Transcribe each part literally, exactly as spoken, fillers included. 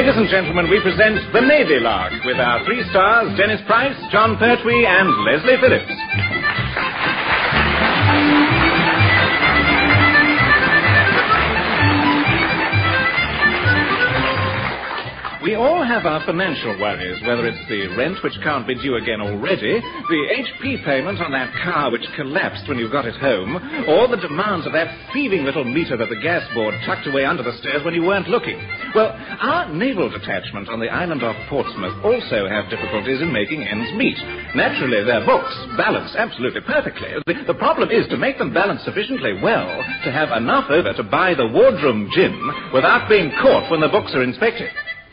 Ladies and gentlemen, we present The Navy Lark with our three stars, Dennis Price, John Pertwee, and Leslie Phillips. We all have our financial worries, whether it's the rent which can't be due again already, the H P payment on that car which collapsed when you got it home, or the demands of that thieving little meter at the gas board tucked away under the stairs when you weren't looking. Well, our naval detachment on the island of Portsmouth also have difficulties in making ends meet. Naturally, their books balance absolutely perfectly. The, the problem is to make them balance sufficiently well to have enough over to buy the wardroom gym without being caught when the books are inspected.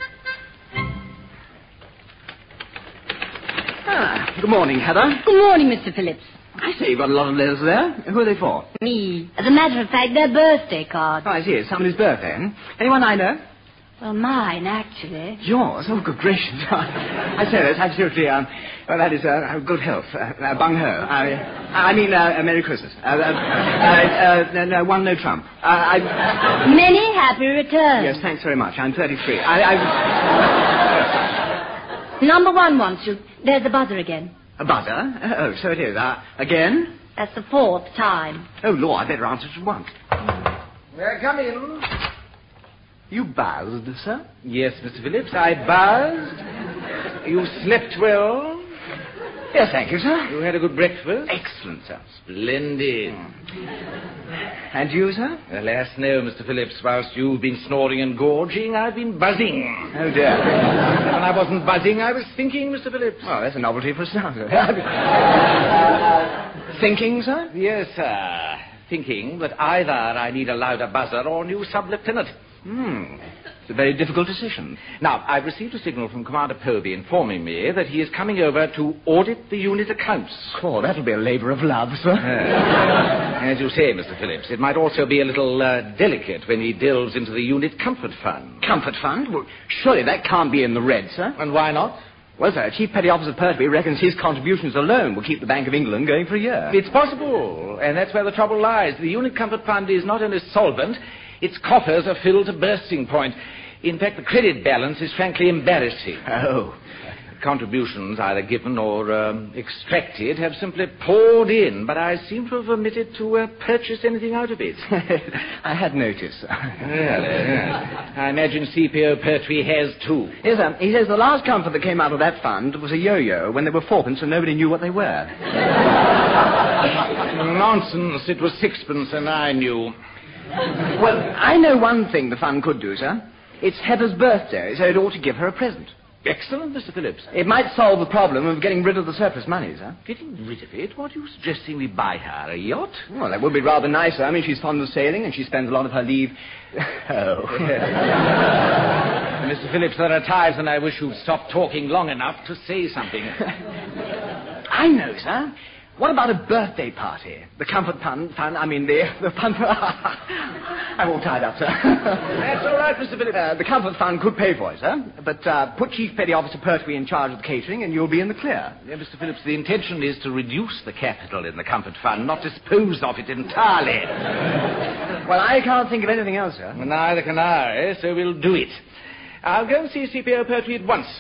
Ah, good morning, Heather. Good morning, Mister Phillips. I say you've got a lot of letters there. Who are they for? Me. As a matter of fact, they're birthday cards. Oh, I see. It's somebody's birthday, eh? Anyone I know? Well, mine, actually. Yours? Oh, good gracious. I say, that's absolutely, um, well, that is, uh, good health. Uh, uh, bung ho. I, I mean, uh, uh, Merry Christmas. Uh, uh, uh, uh, no, one no Trump. Uh, I... Many happy returns. Yes, thanks very much. I'm thirty-three. I, I... Number one wants you. There's the buzzer again. A buzzer? Oh, so it is. Uh, again? That's the fourth time. Oh, Lord, I better answer it at once. May I come in? You buzzed, sir? Yes, Mister Phillips, I buzzed. You slept well? Yes, thank you, sir. You had a good breakfast? Excellent, sir. Splendid. And you, sir? Alas, no, Mister Phillips. Whilst you've been snoring and gorging, I've been buzzing. Oh, dear. When I wasn't buzzing, I was thinking, Mister Phillips. Oh, that's a novelty for a starter. Thinking, sir? Yes, sir. Thinking that either I need a louder buzzer or a new sub-lieutenant. Hmm. It's a very difficult decision. Now, I've received a signal from Commander Povey informing me that he is coming over to audit the unit accounts. Oh, that'll be a labour of love, sir. Uh, as you say, Mister Phillips, it might also be a little uh, delicate when he delves into the unit comfort fund. Comfort fund? Well, surely that can't be in the red, sir. And why not? Well, sir, Chief Petty Officer Pertwee reckons his contributions alone will keep the Bank of England going for a year. It's possible, and that's where the trouble lies. The unit comfort fund is not only solvent, its coffers are filled to bursting point. In fact, the credit balance is frankly embarrassing. Oh. Contributions, either given or um, extracted, have simply poured in, but I seem to have omitted to uh, purchase anything out of it. I had noticed, sir. Really, yes. I imagine C P O Pertwee has, too. Yes, sir. He says the last comfort that came out of that fund was a yo-yo when they were fourpence and nobody knew what they were. Nonsense. It was sixpence and I knew. Well, I know one thing the fund could do, sir. It's Heather's birthday, so it ought to give her a present. Excellent, Mister Phillips. It might solve the problem of getting rid of the surplus money, sir. Getting rid of it? What are you suggesting we buy her? A yacht? Well, that would be rather nice, sir. I mean, she's fond of sailing and she spends a lot of her leave... Oh. Mister Phillips, there are times when I wish you'd stop talking long enough to say something. I know, sir. What about a birthday party? The comfort fund, fund I mean, the, the fund... I'm all tied up, sir. That's all right, Mister Phillips. Uh, the comfort fund could pay for it, sir. But uh, put Chief Petty Officer Pertwee in charge of the catering and you'll be in the clear. Yeah, Mister Phillips, the intention is to reduce the capital in the comfort fund, not dispose of it entirely. Well, I can't think of anything else, sir. Well, neither can I, so we'll do it. I'll go and see C P O Pertwee at once.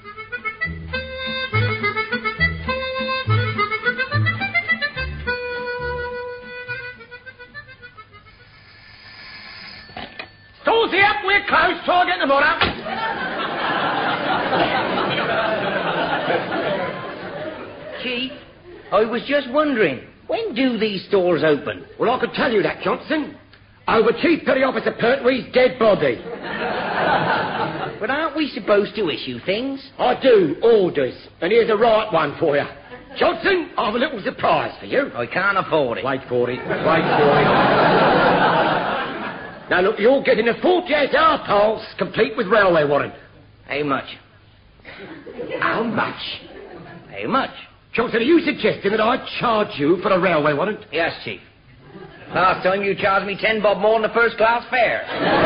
Stallsy up, we're close. Try getting them on up. Chief, I was just wondering, when do these stores open? Well, I could tell you that, Johnson. Over Chief Petty Officer Pertwee's dead body. But aren't we supposed to issue things? I do, orders. And here's a right one for you. Johnson, I have a little surprise for you. I can't afford it. Wait for it. Wait for it. Now, look, you're getting a forty-eight hour pulse, complete with railway warrant. How much? How much? How much? Johnson, are you suggesting that I charge you for a railway warrant? Yes, Chief. Last time you charged me ten bob more than the first class fare.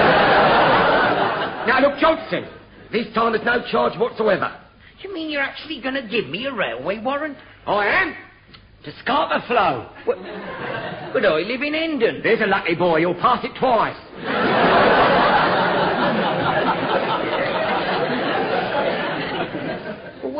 Now, look, Johnson, this time there's no charge whatsoever. You mean you're actually going to give me a railway warrant? I am. To start the flow. What? But I live in Hendon. There's a lucky boy. You'll pass it twice.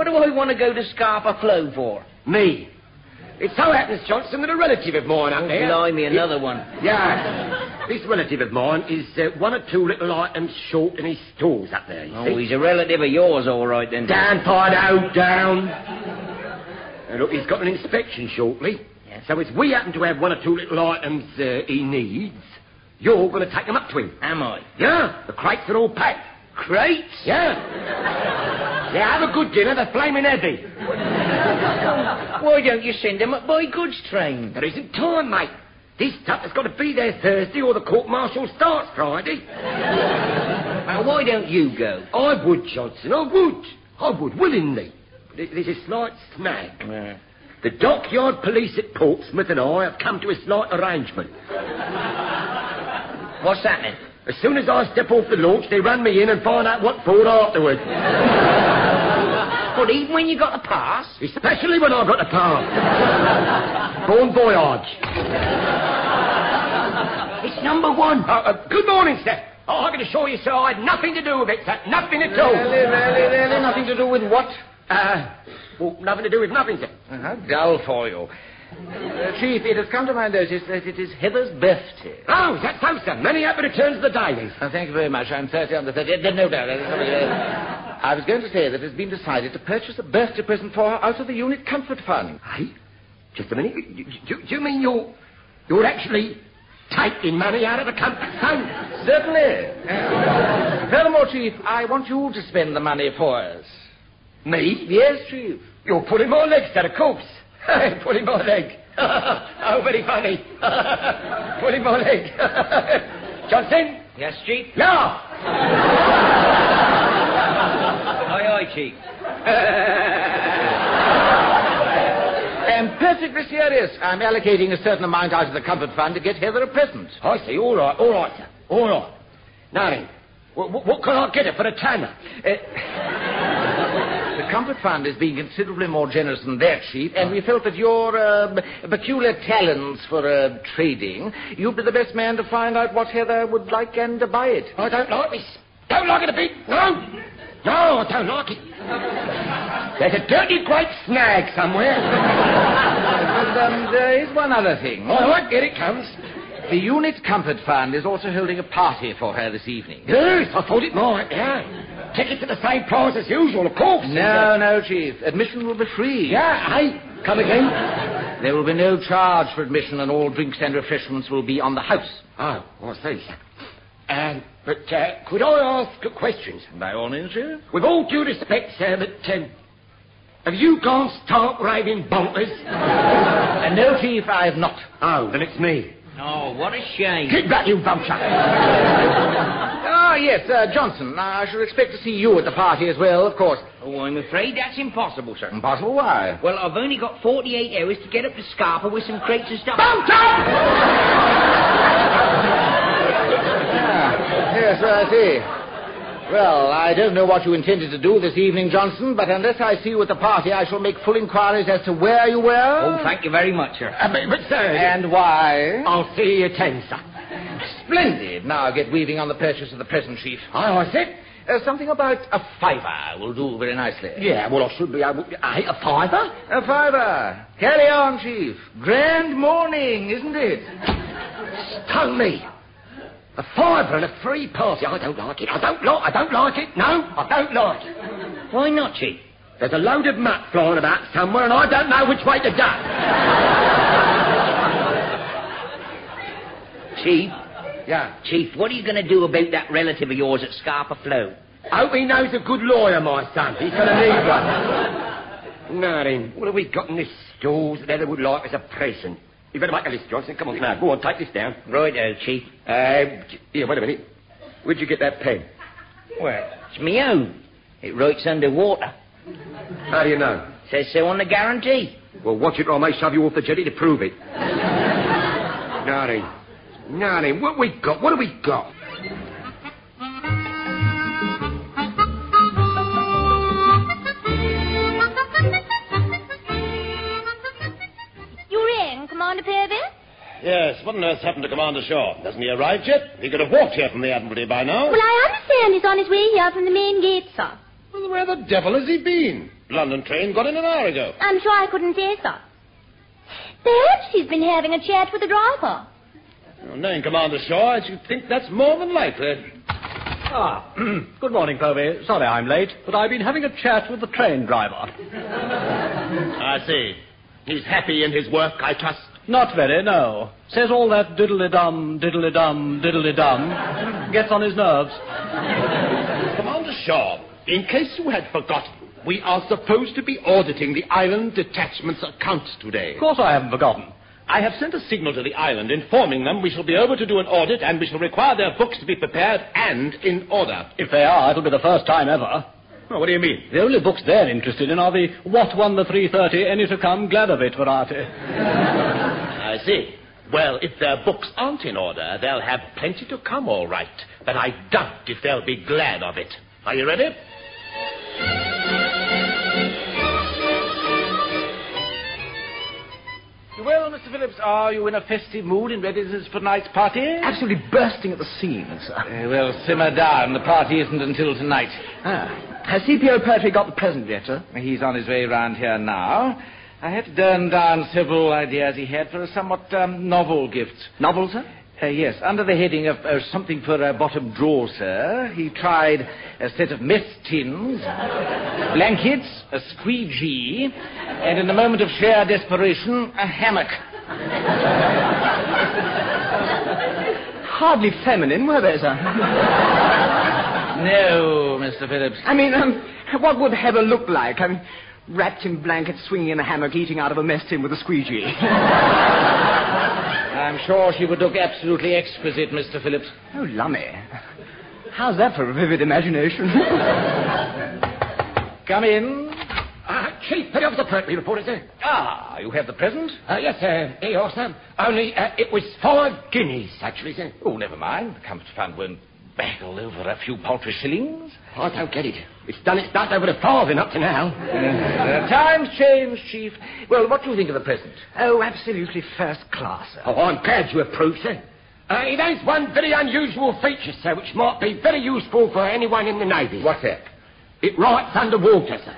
What do I want to go to Scarpa Flow for? Me. It so happens, Johnson, that a relative of mine up Oh, there... blimey, another one. Yeah. This relative of mine is uh, one or two little items short in his stores up there, you Oh, see. he's a relative of yours, all right, then. Down, Fido, down. And look, he's got an inspection shortly. Yes. So as we happen to have one or two little items uh, he needs, you're going to take them up to him. Am I? Yeah, the crates are all packed. Crates? Yeah. Yeah, have a good dinner, they're flaming heavy. Why don't you send them up by goods train? There isn't time, mate. This stuff has got to be there Thursday or the court-martial starts Friday. Now, why don't you go? I would, Johnson, I would. I would, willingly. But there- there's a slight snag. Yeah. The dockyard police at Portsmouth and I have come to a slight arrangement. What's that then? As soon as I step off the launch, they run me in and find out what for afterwards. But even when you got a pass? Especially when I've got the pass. Bon voyage. It's number one. Uh, uh, good morning, sir. Oh, I can assure you, sir, I had nothing to do with it, sir. Nothing at all. Really, really, really nothing to do with what? Uh, well, nothing to do with nothing, sir. Uh, How dull for you. Uh, Chief, it has come to my notice that it is Heather's birthday. Oh, is that so, sir? Many happy returns of the day, then. Uh, thank you very much. I'm thirty on the thirty. Uh, no doubt. Uh, I was going to say that it has been decided to purchase a birthday present for her out of the Unit Comfort Fund. Hey, just a minute. Do, do, do you mean you're... you're actually taking money out of the comfort fund? Certainly. Uh, furthermore, Chief, I want you to spend the money for us. Me? Yes, Chief. You're pulling my leg, sir, of course. Pulling my leg. Oh, very funny. Pulling my leg. Johnson? Yes, Chief? Yeah. Aye, aye, Chief. I'm perfectly serious. I'm allocating a certain amount out of the Comfort Fund to get Heather a present. I see. All right, all right, sir. All right. Now then, what, what, what can I get her for a tanner? Uh, the Comfort Fund is being considerably more generous than that, Chief, and we felt that your uh, peculiar talents for uh, trading, you'd be the best man to find out what Heather would like and to buy it. I don't like this. Don't like it a bit. No. No, I don't like it. There's a dirty great snag somewhere. And um, there is one other thing. All right, here it comes. The Unit Comfort Fund is also holding a party for her this evening. Yes, I thought it might, yeah. Tickets at the same price as usual, of course. No, no, Chief. Admission will be free. Yeah, hey, come again. There will be no charge for admission, and all drinks and refreshments will be on the house. Oh, I see, sir. Um, but uh, could I ask a question, sir? By all means, Chief. With all due respect, sir, but um, have you gone stark raving bonkers? And no, Chief, I have not. Oh, then it's me. Oh, what a shame. Keep back, you vulture. Ah, yes, uh, Johnson. I shall expect to see you at the party as well, of course. Oh, I'm afraid that's impossible, sir. Impossible? Why? Well, I've only got forty-eight hours to get up to Scarpa with some crates and stuff. Ah, yes, I see. Well, I don't know what you intended to do this evening, Johnson, but unless I see you at the party, I shall make full inquiries as to where you were. Oh, thank you very much, sir. Uh, but, but, sir... And why. I'll see you at ten, sir. Splendid. Now get weaving on the purchase of the present, Chief. Oh, I see. Uh, something about a fiver will do very nicely. Yeah, well, I should be able to... Uh, a fiver? A fiver. Carry on, Chief. Grand morning, isn't it? Stone me. A fiver and a free party. I don't like it. I don't like I don't like it. No, I don't like it. Why not, Chief? There's a load of muck flying about somewhere, and I don't know which way to duck. Chief? Yeah. Chief, what are you going to do about that relative of yours at Scarpa Flow? Hope he knows a good lawyer, my son. He's going to need one. Now then, what have we got in this stores that Heather would like as a present? You better make a list, Johnson. Come on, now. Go on, take this down. Righto, Chief. Uh, here, wait a minute. Where'd you get that pen? Well, it's me own. It writes underwater. How do you know? Says so on the guarantee. Well, watch it or I may shove you off the jetty to prove it. Now then. Now then, what we got? What have we got? Commander Purvis? Yes, what on earth's happened to Commander Shaw? Hasn't he arrived yet? He could have walked here from the Admiralty by now. Well, I understand he's on his way here from the main gate, sir. Well, where the devil has he been? The London train got in an hour ago. I'm sure I couldn't say so. Perhaps he's been having a chat with the driver. Well, knowing Commander Shaw, I should think that's more than likely. Ah, good morning, Povey. Sorry I'm late, but I've been having a chat with the train driver. I see. He's happy in his work, I trust. Not very, no. Says all that diddly-dum, diddly-dum, diddly-dum. Gets on his nerves. Commander Shaw, in case you had forgotten, we are supposed to be auditing the island detachment's accounts today. Of course I haven't forgotten. I have sent a signal to the island informing them we shall be able to do an audit and we shall require their books to be prepared and in order. If they are, it'll be the first time ever. Well, what do you mean? The only books they're interested in are the What Won the three thirty, Any to Come, Glad of It variety. I see. Well, if their books aren't in order, they'll have plenty to come, all right. But I doubt if they'll be glad of it. Are you ready? Well, Mister Phillips, are you in a festive mood in readiness for tonight's party? Absolutely bursting at the seams, sir. Uh, well, simmer down. The party isn't until tonight. Ah. Has C P O Pertwee got the present yet, sir? He's on his way round here now. I had to turn down several ideas he had for a somewhat um, novel gift. Novel, sir? Uh, yes, under the heading of uh, something for a bottom drawer, sir, he tried a set of mess tins, blankets, a squeegee, and in a moment of sheer desperation, a hammock. Hardly feminine, were they, sir? No, Mister Phillips. I mean, um, what would Heather look like? I mean, wrapped in blankets, swinging in a hammock, eating out of a mess tin with a squeegee. I'm sure she would look absolutely exquisite, Mister Phillips. Oh, lummy. How's that for a vivid imagination? Come in. Uh, Chief, Petty Officer Pertwee reported, sir. Ah, you have the present? Uh, yes, sir. Here you are, sir. Only, uh, it was five guineas, actually, sir. Oh, never mind. The Comfort Fund won't battle over a few paltry shillings. I don't get it. It's done its dust over the farthing up to now. Uh, times change, Chief. Well, what do you think of the present? Oh, absolutely first class, sir. Oh, I'm glad you approve, sir. Uh, it has one very unusual feature, sir, which might be very useful for anyone in the Navy. What's that? It writes underwater, sir.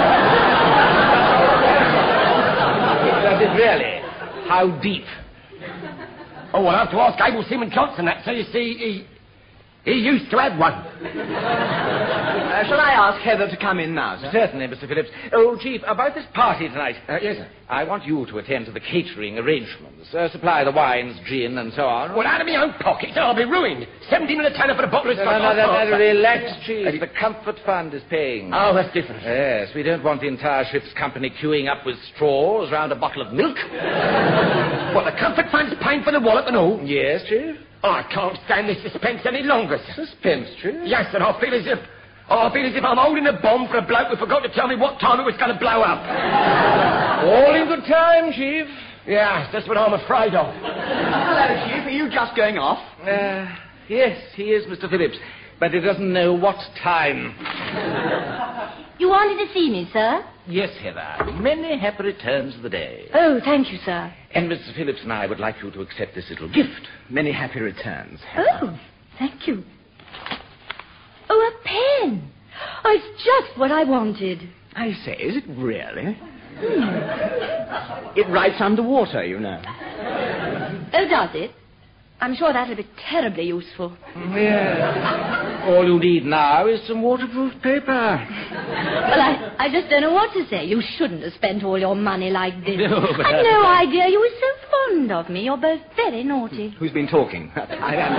Does it really? How deep? Oh, I'll have to ask Abel Seaman Johnson that, so you see, he... He used to have one. Uh, shall I ask Heather to come in now, sir? Certainly, Mister Phillips. Oh, Chief, about this party tonight. Uh, yes, sir. I want you to attend to the catering arrangements. Uh, supply the wines, gin, and so on. Well, out of my own pocket, sir, I'll be ruined. Seventeen and a tenner for the bottle of No, scotch. no, no, no, no, relax, Uh, Chief. The Comfort Fund is paying. Oh, that's different. Yes, we don't want the entire ship's company queuing up with straws round a bottle of milk. What, the Comfort Fund's paying for the wallop and all? Yes, Chief. I can't stand this suspense any longer, sir. Suspense, Chief? Yes, sir, I feel as if... I feel as if I'm holding a bomb for a bloke who forgot to tell me what time it was going to blow up. All in good time, Chief. Yes, that's what I'm afraid of. Hello, Chief. Are you just going off? Uh, yes, he is, Mister Phillips. But he doesn't know what time. You wanted to see me, sir? Yes, Heather. Many happy returns of the day. Oh, thank you, sir. And Mister Phillips and I would like you to accept this little gift. Many happy returns. Oh, thank you. Oh, a pen. Oh, it's just what I wanted. I say, is it really? Hmm. It writes underwater, you know. Oh, does it? I'm sure that'll be terribly useful. Yes. All you need now is some waterproof paper. Well, I, I just don't know what to say. You shouldn't have spent all your money like this. No, but I'd no idea you were so fond of me. You're both very naughty. Who's been talking? I am.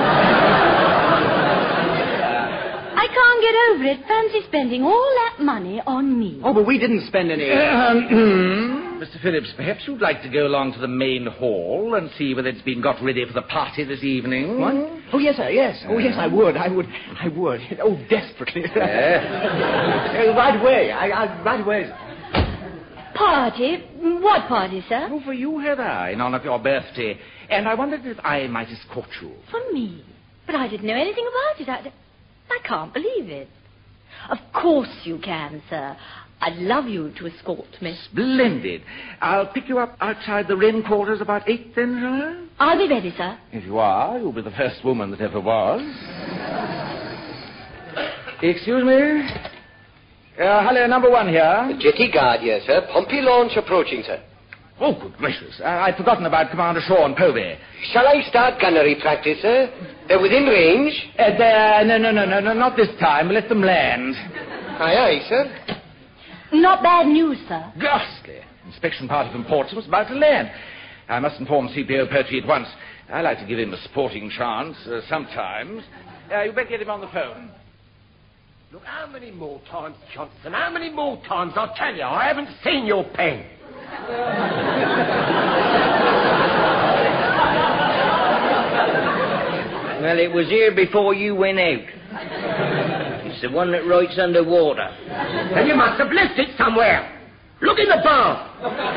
I can't get over it. Fancy spending all that money on me. Oh, but we didn't spend any... Um, Mister Phillips, perhaps you'd like to go along to the main hall and see whether it's been got ready for the party this evening. What? Oh, yes, sir, yes. Oh, yes, I would. I would. I would. Oh, desperately. Uh, right away. I, I, right away. Party? What party, sir? Oh, for you, Heather, in honor of your birthday. And I wondered if I might escort you. For me? But I didn't know anything about it. I, I can't believe it. Of course you can, sir. I'd love you to escort me. Splendid. I'll pick you up outside the Wren quarters about eight, then, shall I? I'll be ready, sir. If you are, you'll be the first woman that ever was. Excuse me. Uh, hello, number one here. The jetty guard here, sir. Pompey launch approaching, sir. Oh, good gracious. Uh, I'd forgotten about Commander Shaw and Povey. Shall I start gunnery practice, sir? They're within range. Uh, they're- no, no, no, no, no, not this time. Let them land. Aye, aye, sir. Not bad news, sir. Ghastly. Inspection party from Portsmouth was about to land. I must inform C P O Pertwee at once. I like to give him a sporting chance uh, sometimes. Uh, you better get him on the phone. Look, how many more times, Johnson? How many more times? I'll tell you, I haven't seen your pen. Well, it was here before you went out. It's the one that writes underwater. Then you must have left it somewhere. Look in the bar.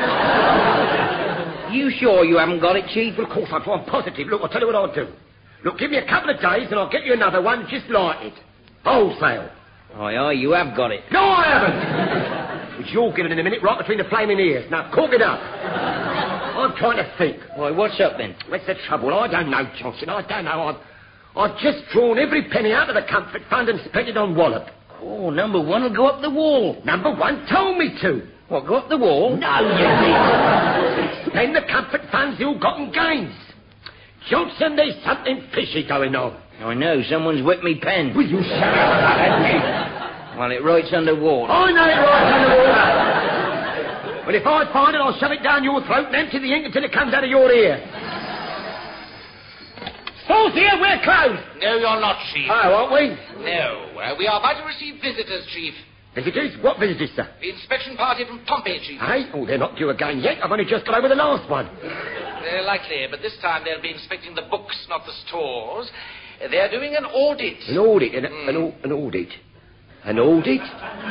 You sure you haven't got it, Chief? Well, of course I do. I'm positive. Look, I'll tell you what I'll do. Look, give me a couple of days and I'll get you another one just like it. Wholesale. Aye, aye, you have got it. No, I haven't. Which you'll give it in a minute right between the flaming ears. Now, cork it up. I'm trying to think. Why, what's up then? What's the trouble? I don't know, Johnson. I don't know. I've, I've just drawn every penny out of the comfort fund and spent it on Wallop. Oh, number one will go up the wall. Number one told me to. What, go up the wall? No, you didn't. Spend the comfort fund's ill-gotten gains. Johnson, there's something fishy going on. I know, someone's whipped me pen. Will you shut up, Andy? Well, it writes underwater. I know it writes underwater. Well, if I find it, I'll shove it down your throat and empty the ink until it comes out of your ear. Falls here, we're closed. No, you're not, Chief. Oh, aren't we? No, uh, we are about to receive visitors, Chief. Visitors? What visitors, sir? The inspection party from Pompey, Chief. Hey? Oh, they're not due again yet. I've only just got over the last one. They're likely, but this time they'll be inspecting the books, not the stores. Uh, They're doing an audit. An audit? An, Mm. an, au- an audit? An audit?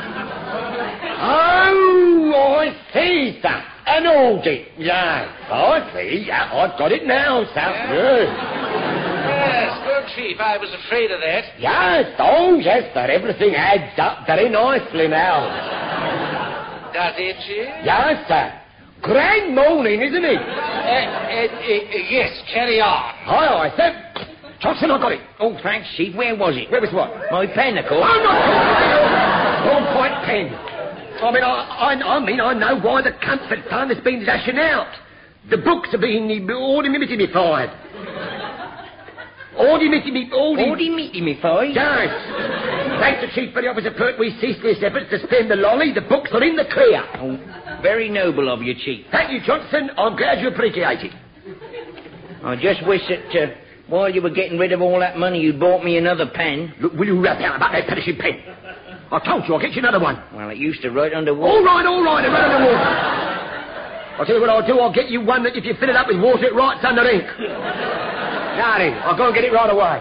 Oh, I see, sir. An audit. Yeah, I see. Yeah, I've got it now, sir. Yeah. Yes, good, Chief. I was afraid of that. Yes, oh, yes, sir. Everything adds up very nicely now. Does it, Chief? Yes, sir. Grand morning, isn't it? Uh, uh, uh, yes, carry on. Aye, aye, sir. Johnson, I got it. Oh, thanks, Chief. Where was it? Where was what? My pen, of course. I'm not Wrong point pen. I mean, I, I, I mean, I know why the comfort fund has been lashing out. The books are being ordimitified. Ordimitified. Ordimitified? Yes. Thanks to Chief Petty Officer Pertwee's ceaseless efforts to spend the lolly, the books are in the clear. Oh, very noble of you, Chief. Thank you, Johnson. I'm glad you appreciate it. I just wish that, uh, while you were getting rid of all that money, you'd bought me another pen. Look, will you rap out about that perishing pen? I told you I'll get you another one. Well, it used to write underwater. All right, all right, right under water. I'll tell you what I'll do. I'll get you one that if you fill it up with water, it writes under ink. Now then, I'll go and get it right away.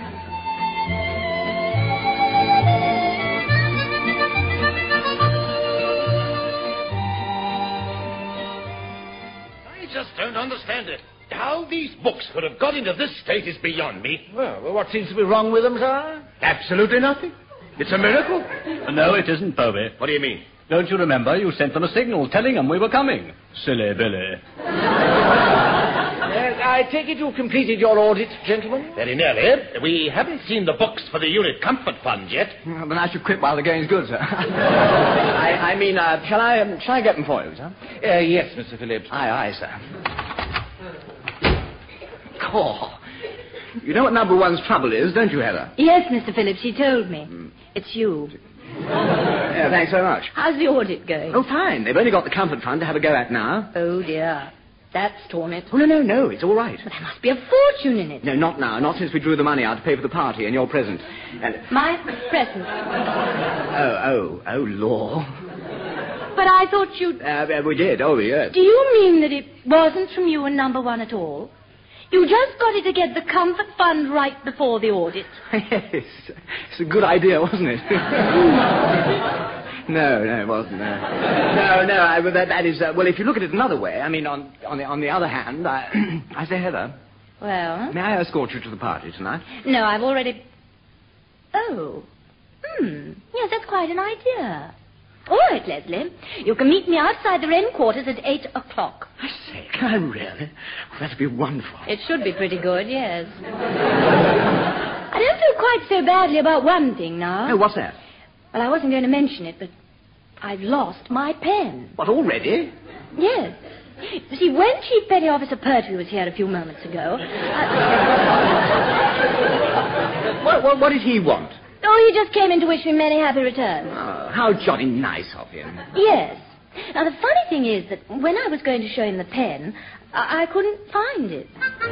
I just don't understand it. How these books could have got into this state is beyond me. Well, well, what seems to be wrong with them, sir? Absolutely nothing. It's a miracle. No, it isn't, Povey. What do you mean? Don't you remember you sent them a signal telling them we were coming? Silly Billy. Uh, I take it you've completed your audit, gentlemen? Very nearly. We haven't seen the books for the unit comfort fund yet. Well, then I should quit while the going's good, sir. I, I mean, uh, shall I, um, shall I get them for you, sir? Uh, yes, Mister Phillips. Aye, aye, sir. Oh, you know what number one's trouble is, don't you, Heather? Yes, Mister Phillips, she told me. It's you. Yeah, thanks very much. How's the audit going? Oh, fine. They've only got the comfort fund to have a go at now. Oh, dear. That's torn it. Oh, no, no, no. It's all right. Well, there must be a fortune in it. No, not now. Not since we drew the money out to pay for the party and your present. And... My present. Oh, oh, oh, law. But I thought you'd... Uh, we did. Oh, yes. Do you mean that it wasn't from you and number one at all? You just got it to get the comfort fund right before the audit. Yes. It's a good idea, wasn't it? No, no, it wasn't. No, no, no I, that, that is... Uh, well, if you look at it another way, I mean, on, on, the, on the other hand, I, I say, Heather... Well? May I escort you to the party tonight? No, I've already... Oh. Hmm. Yes, that's quite an idea. All right, Leslie. You can meet me outside the Wren quarters at eight o'clock. I say, can I really? Well, that'd be wonderful. It should be pretty good, yes. I don't feel quite so badly about one thing now. Oh, what's that? Well, I wasn't going to mention it, but I've lost my pen. What, already? Yes. You see, when Chief Petty Officer Pertwee was here a few moments ago... I... what, what, what did he want? Oh, he just came in to wish me many happy returns. Oh, how jolly nice of him. Yes. Now, the funny thing is that when I was going to show him the pen, I, I couldn't find it.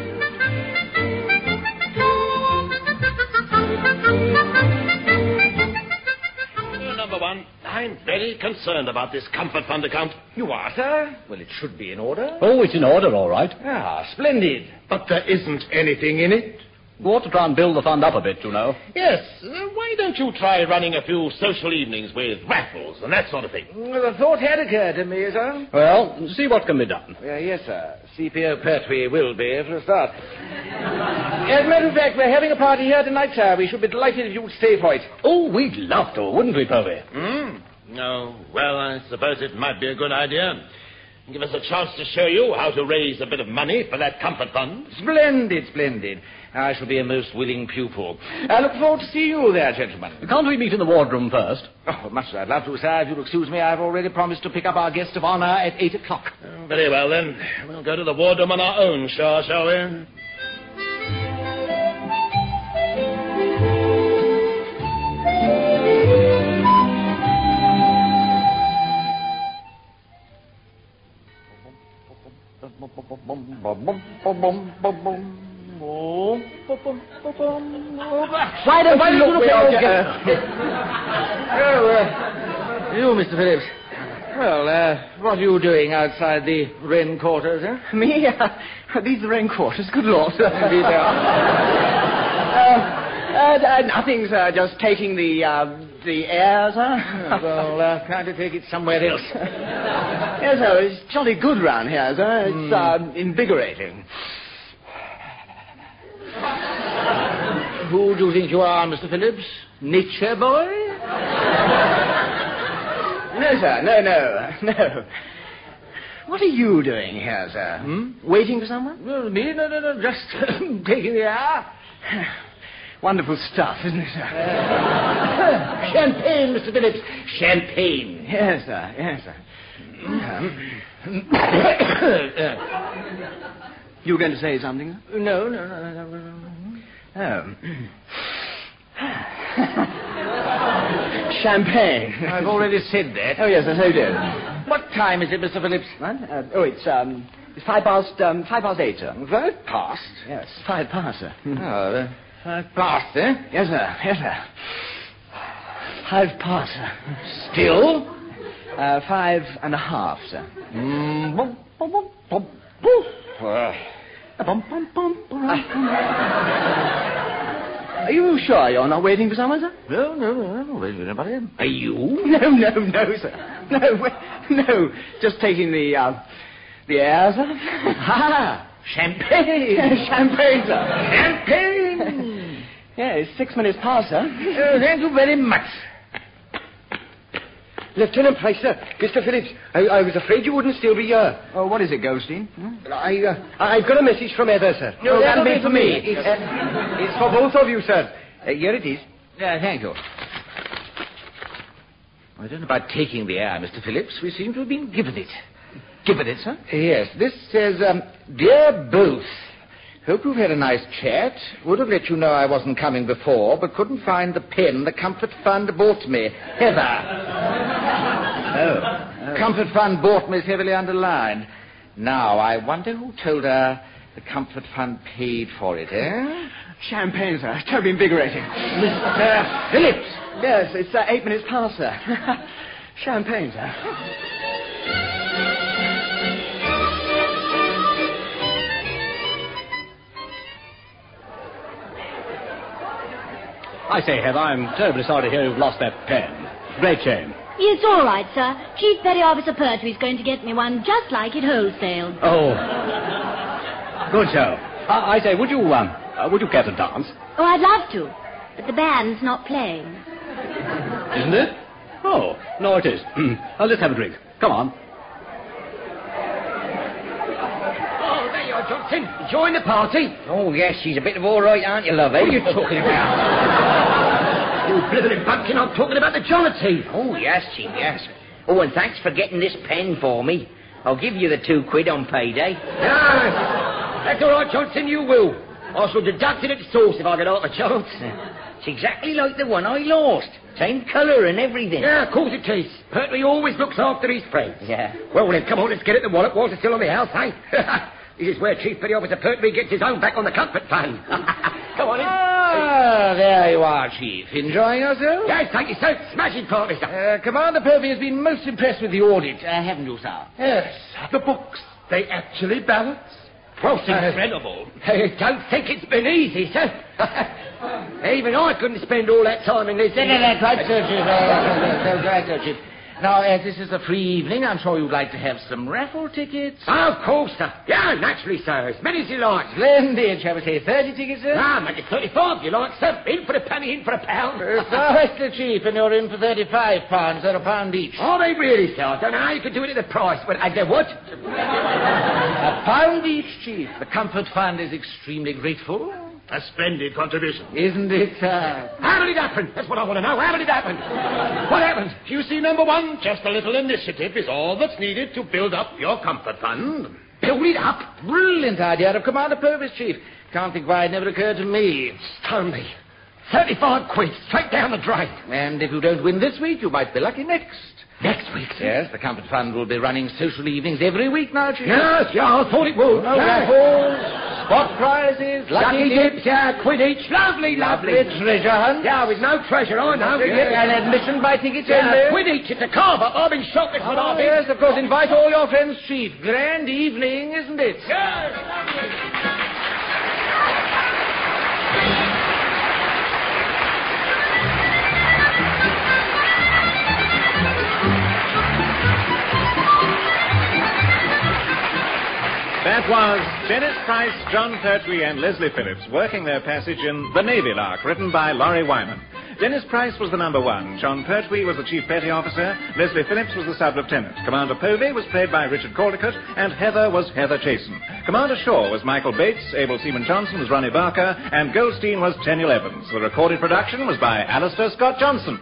Number one, I'm very concerned about this Comfort Fund account. You are, sir? Well, it should be in order. Oh, it's in order, all right. Ah, splendid. But there isn't anything in it. You ought to try and build the fund up a bit, you know. Yes. Uh, why don't you try running a few social evenings with raffles and that sort of thing? Well, the thought had occurred to me, sir. Well, see what can be done. Uh, yes, sir. C P O Pertwee will be, for a start. As a matter of fact, we're having a party here tonight, sir. We should be delighted if you would stay for it. Oh, we'd love to, wouldn't we, Pertwee? Hmm? No. Well, I suppose it might be a good idea. Give us a chance to show you how to raise a bit of money for that Comfort Fund. Splendid, splendid. I shall be a most willing pupil. I look forward to seeing you there, gentlemen. Can't we meet in the wardroom first? Oh, much as I'd love to, sir. If you'll excuse me, I've already promised to pick up our guest of honor at eight o'clock. Oh, very well, then. We'll go to the wardroom on our own, sure, shall we? Why don't you look where you're going? Oh, uh, you, Mister Phillips. Well, uh, what are you doing outside the Wren quarters, eh? Me? Uh, these are the rain quarters. Good Lord. Indeed they are. uh, uh, nothing, sir. Just taking the, uh, the air, sir. Well, uh, trying to take it somewhere else. Yes, sir. It's jolly good round here, sir. It's Mm. uh, invigorating. Who do you think you are, Mister Phillips? Nature boy? No, sir. No, no, no. What are you doing here, sir? Hmm? Waiting for someone? Well, me? No, no, no. Just taking the air. Wonderful stuff, isn't it, sir? Champagne, Mister Phillips. Champagne. Yes, sir. Yes, sir. Um, you were going to say something? No, no, no, no, no. Oh. Champagne. I've already said that. Oh, yes, I so did. What time is it, Mister Phillips? What? Uh, oh, it's, um, it's five past, um, five past eight, sir. Five past? Yes, five past, sir. Oh, uh, five past, eh? Yes, sir. Yes, sir. Five past, sir. Still? Uh, five and a half, sir. Mm, bum, bum, bum, bum, bum. Uh, Bum, bum, bum, bum. Are you sure you're not waiting for someone, sir? No, no, no, I'm not waiting for anybody. Are you? No, no, no, sir. No, wait, no. Just taking the, uh, the air, sir. Ha! Champagne! Champagne, sir. Champagne! Yeah, it's six minutes past, sir. Uh, thank you very much. Lieutenant Price, sir. Mister Phillips, I, I was afraid you wouldn't still be here. Oh, what is it, Goldstein? Hmm? I, uh, I've got a message from Heather, sir. No, that'll be for me. It's, uh, it's for both of you, sir. Uh, here it is. Yeah, thank you. I don't know about taking the air, Mister Phillips. We seem to have been given it. Given it, sir? Yes, this says, um, Dear both, hope you've had a nice chat. Would have let you know I wasn't coming before, but couldn't find the pen the Comfort Fund bought me. Heather. Oh. oh. Comfort Fund bought me is heavily underlined. Now, I wonder who told her the Comfort Fund paid for it, eh? Champagne, sir. Terribly invigorating. Mister Phillips. Yes, it's uh, eight minutes past, sir. Champagne, sir. I say, Heather, I'm terribly sorry to hear you've lost that pen. Great shame. It's all right, sir. Chief Petty Officer Pertwee's going to get me one just like it wholesale. Oh. Good show. Uh, I say, would you, um, uh, would you care to dance? Oh, I'd love to, but the band's not playing. Isn't it? Oh, no, it is. uh, let's have a drink. Come on. Oh, there you are, Johnson. Join the party. Oh, yes, she's a bit of all right, aren't you, love? What are you talking about? You blithering bumpkin, I'm talking about the Jollity. Oh, yes, Chief, yes. Oh, and thanks for getting this pen for me. I'll give you the two quid on payday. Yeah, that's all right, Johnson, you will. I shall deduct it at the source if I get half a chance. It's exactly like the one I lost. Same colour and everything. Yeah, of course it is. Pertwee always looks after his friends. Yeah. Well, then, come on, let's get at the wallet whilst it's still on the house, eh? This is where Chief Petty Officer Pertwee gets his own back on the comfort fund. Come on in. Ah, there you are, Chief. Enjoying yourself? Yes, thank you, sir. Smashing party, sir. Uh, Commander Pertwee has been most impressed with the audit, uh, haven't you, sir? Yes, the books. They actually balance. Well, sir, Incredible. I don't think it's been easy, sir. Even I couldn't spend all that time in this... No, no, no, quite so, Chief. Uh, quite so, Chief. Now, as this is a free evening, I'm sure you'd like to have some raffle tickets. Oh, of course, sir. Yeah, naturally, sir. As many as you like. Splendid. Shall we say thirty tickets, sir? Ah, make it thirty-five if you like, sir. In for a penny, in for a pound. Precisely, Chief, and you're in for thirty-five pounds. They're a pound each. Are they really, sir? I don't know how you could do it at the price, but I get what? A pound each, Chief. The Comfort Fund is extremely grateful. A splendid contribution. Isn't it, sir? How did it happen? That's what I want to know. How did it happen? What happened? You see, number one, just a little initiative is all that's needed to build up your comfort fund. Build it up? Brilliant idea of Commander Purvis, Chief. Can't think why it never occurred to me. Stone me. Thirty-five quid, straight down the drain. And if you don't win this week, you might be lucky next. Next week, sir? Yes, the Comfort Fund will be running social evenings every week now, Chief. Yes, yeah, I thought it would. No Yeah. raffles, spot prizes, lucky, Lucky dips, yeah, quid each. Lovely, lovely. lovely treasure hunt. Yeah, with no treasure, I know. And admission by tickets Yeah, only. quid each. It's a carver. I've been shocked. That's what Oh, I've been. yes, of course. Invite all your friends, Chief. Grand evening, isn't it? Yes, lovely. That was Dennis Price, John Pertwee, and Leslie Phillips working their passage in The Navy Lark, written by Laurie Wyman. Dennis Price was the number one. John Pertwee was the chief petty officer. Leslie Phillips was the sub-lieutenant. Commander Povey was played by Richard Caldecott, and Heather was Heather Chasen. Commander Shaw was Michael Bates, Able Seaman Johnson was Ronnie Barker, and Goldstein was Tenniel Evans. The recorded production was by Alistair Scott Johnson.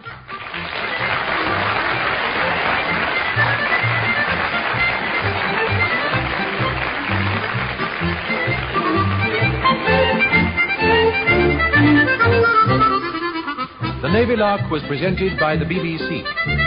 The Navy Lark was presented by the B B C.